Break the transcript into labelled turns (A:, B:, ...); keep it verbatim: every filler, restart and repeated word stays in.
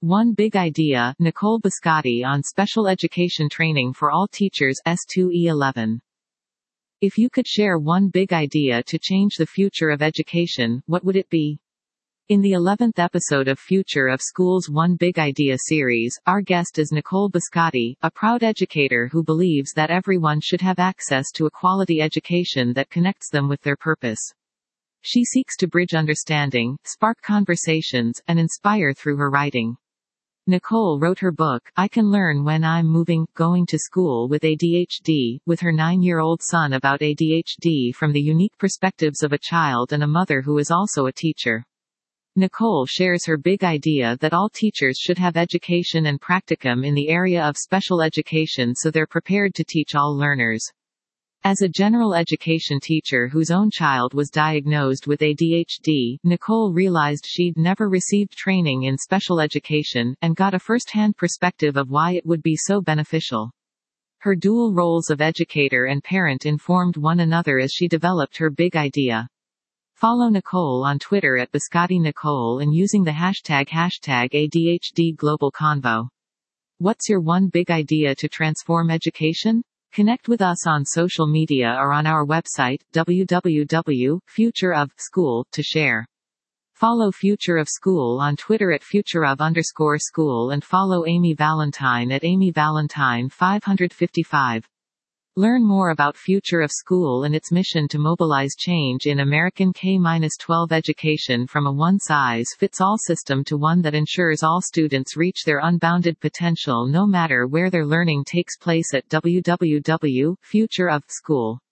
A: One Big Idea, Nicole Biscotti on Special Education Training for All Teachers S two E eleven. If you could share one big idea to change the future of education, what would it be? In the eleventh episode of Future of School's One Big Idea series, our guest is Nicole Biscotti, a proud educator who believes that everyone should have access to a quality education that connects them with their purpose. She seeks to bridge understanding, spark conversations, and inspire through her writing. Nicole wrote her book, I Can Learn When I'm Moving, Going to School with A D H D, with her nine-year-old son about A D H D from the unique perspectives of a child and a mother who is also a teacher. Nicole shares her big idea that all teachers should have education and practicum in the area of special education so they're prepared to teach all learners. As a general education teacher whose own child was diagnosed with A D H D, Nicole realized she'd never received training in special education, and got a first-hand perspective of why it would be so beneficial. Her dual roles of educator and parent informed one another as she developed her big idea. Follow Nicole on Twitter at Biscotti Nicole and using the hashtag hashtag A D H D Global Convo. What's your one big idea to transform education? Connect with us on social media or on our website, w w w dot future of school, to share. Follow Future of School on Twitter at futureof underscore school and follow Amy Valentine at Amy Valentine five five. Learn more about Future of School and its mission to mobilize change in American K twelve education from a one-size-fits-all system to one that ensures all students reach their unbounded potential no matter where their learning takes place at w w w dot future of school.